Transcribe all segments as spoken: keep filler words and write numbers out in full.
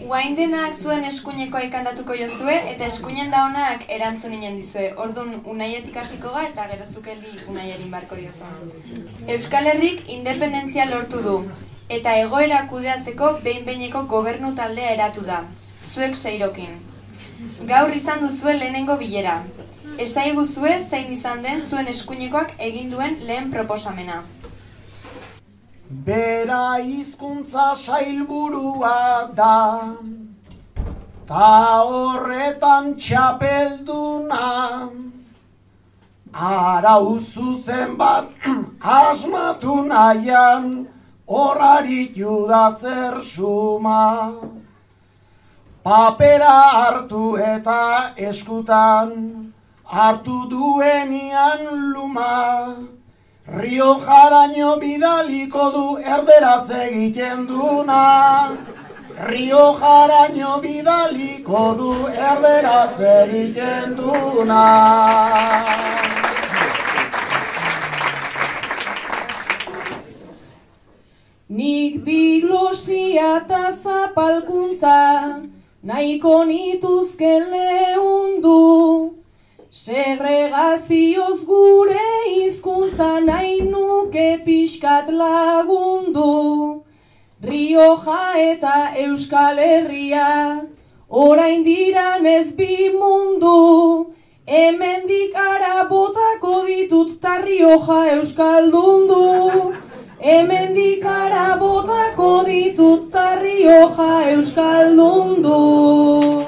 Guain denak zuen eskuinekoa ikandatuko jozue, eta eskuinen daunak erantzun inen dizue. Ordun Unaietik hasiko ga eta gerozukeli Unaierin barko diozu. Euskal Herrik independentzia lortu du, eta egoera kudeatzeko behin-behineko gobernu taldea eratu da. Zuek seirokin. Gaur izan duzue lehenengo bilera. Esaiguzue zein izan den zuen eskuinekoak egin duen lehen proposamena. Bera hizkuntza sailburua da, ta horretan txapelduna, arau zuzen bat asmatu nahian, horaritu da zer suma. Papera hartu eta eskutan, hartu duenian luma, Riojaraino bidaliko du erderaz egiten duna. Riojaraino bidaliko du erderaz egiten duna. Nik diglosia eta zapalkuntza nahiko nituzke lehundu. Segregazioz gure hizkuntza nahi nuke pixkat lagundu. Rioja eta Euskal Herria orain diran ez bi mundu. Hemendik ara botako ditut ta Rioja euskaldundu. Hemendik ara botako ditut ta Rioja euskaldundu.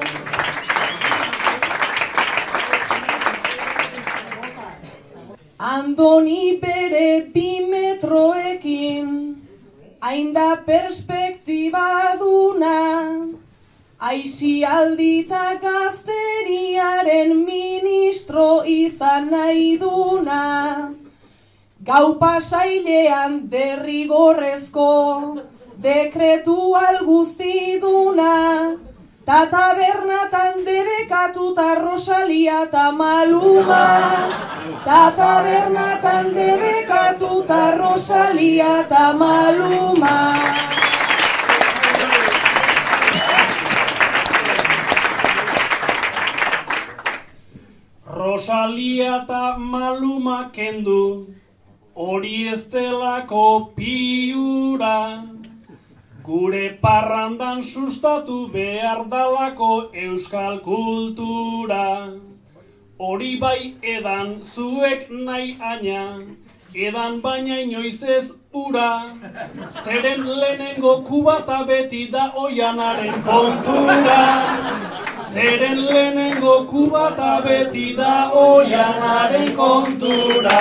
Andoni bere bi metroekin, hain da perspektiba duna, aisialdita gazteriaren ministro izan nahi duna. Gau pasailean derrigorrezko dekretu alguzti duna, ta tabernatan debekatuta Rosalia ta Maluma. Ta tabernatan debekatuta Rosalia ta Maluma. Rosalia ta Maluma kendu, hori ez delako piura. Gure parrandan sustatu behar dalako euskal kultura. Hori bai edan zuek nahi aina, edan baina inoiz ez ura. Zeren lehenengo kubata beti da oianaren kontura. Zeren lehenengo kubata beti da oianaren kontura.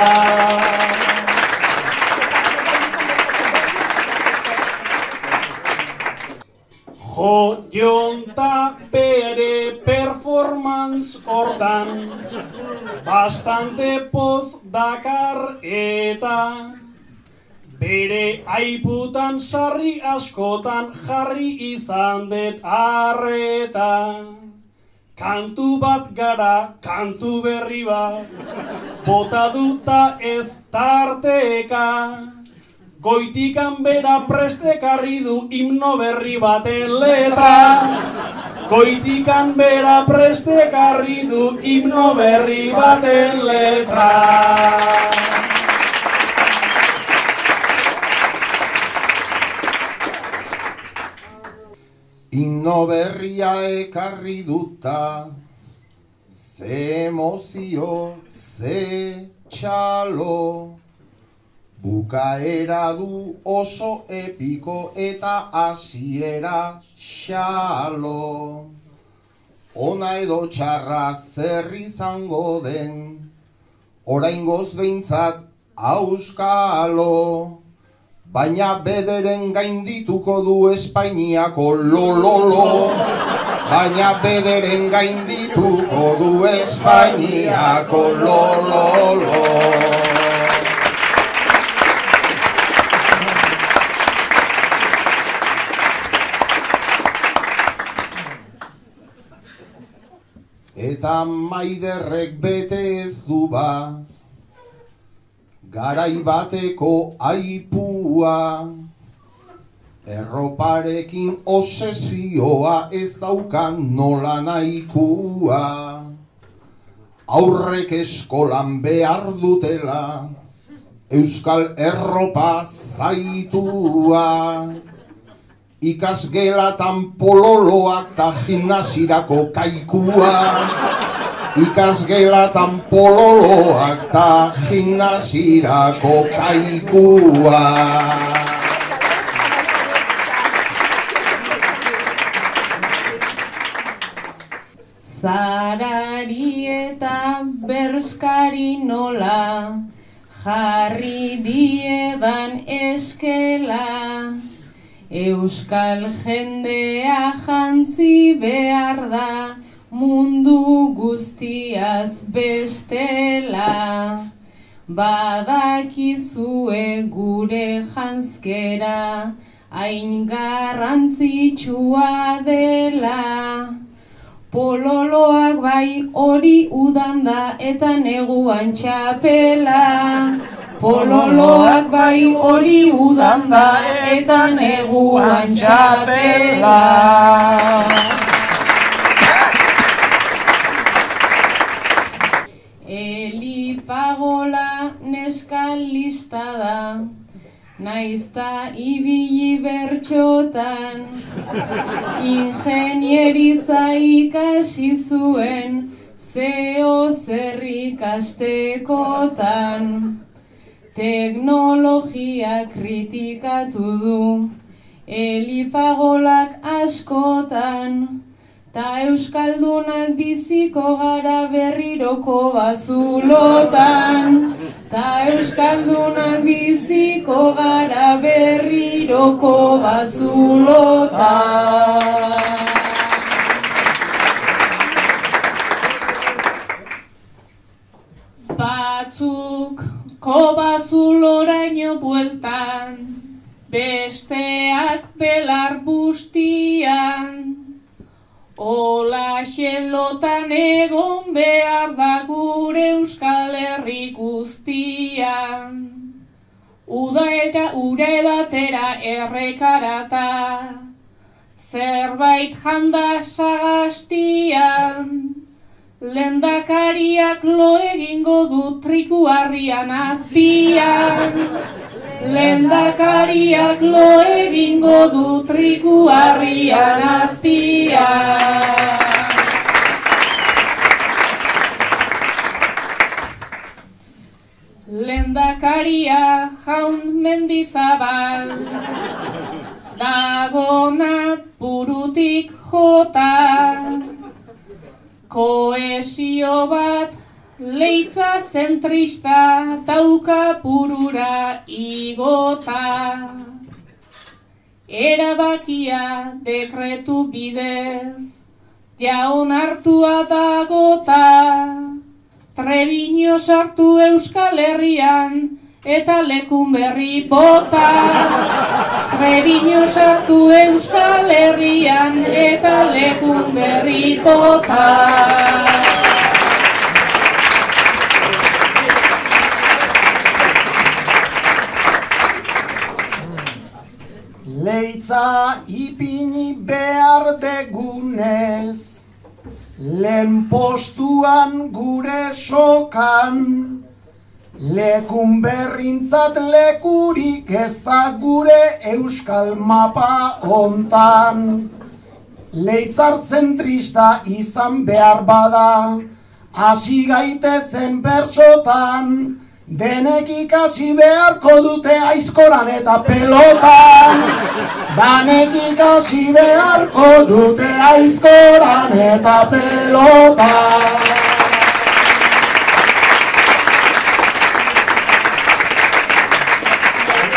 Jo jonta bere performance hortan, bastante poz dakar eta bere aiputan sarri askotan jarri izan det arreta. Kantu bat gara, kantu berri bat, bota duta ez tarteka. Goitikan bera prestekarri du himno berri baten letra. Goitikan bera prestekarri du himno berri baten letra. Himno berria ekarri duta, ze emozio, ze txalo. Bukaera du oso epiko eta hasiera xalo. Ona edo txarra zer izango den, oraingoz behintzat auskalo. Baina bederen gaindituko du Espainiako lololo. Baina bederen gaindituko du Espainiako lololo. Eta maiderrek bete ez du ba, garai bateko aipua. Erroparekin obsesioa ez daukan nola nahikua. Aurrek eskolan behar dutela euskal erropa zaitua. Ikasgelatan pololoak ta gimnasirako kaikua. Ikasgelatan pololoak ta gimnasirako kaikua. Zarari eta berskari nola jarri diedan eskela. Euskal jendea jantzi behar da mundu guztiaz bestela. Badakizue gure janzkera hain garrantzitsua dela. Pololoak bai hori udan da eta neguan txapela. Pololoak bai hori udan da eta neguan txapela. Elipagola neskal lista da, naizta ibili bertxotan, ingenieritza ikasi zuen, zeo zer ikastekotan. Teknologia kritikatu du, elipagolak askotan, ta euskaldunak biziko gara berriroko bazulotan. Ta euskaldunak biziko gara berriroko bazulotan. Batzuk kobazuloraino bueltan, besteak belar bustian. Ola xelotan egon behar da gure Euskal Herri guztian. Uda eta ura edatera errekarata, zerbait janda sagastian. Lehendakariak lo egingo du trikuarrian azpian. Lehendakariak lo egingo du trikuarrian azpian. Lehendakaria Jaun Mendizabal, dagona burutik jota. Koesio bat leitza zentrista dauka burura igota. Erabakia dekretu bidez jaun hartua dagota. Trebiño sartu Euskal Herrian eta lekun berri bota. Trebiño sartu Euskal Herrian eta lekun berri bota. Leitza ipini behar degunez, lehen postuan gure sokan. Lekun berrintzat lekurik ez da gure euskal mapa hontan. Leitzar zentrista izan behar bada, hasi gaitezen bersotan. Denek ikasi beharko dute aizkoran eta pelotan. Danek ikasi beharko dute aizkoran eta pelotan.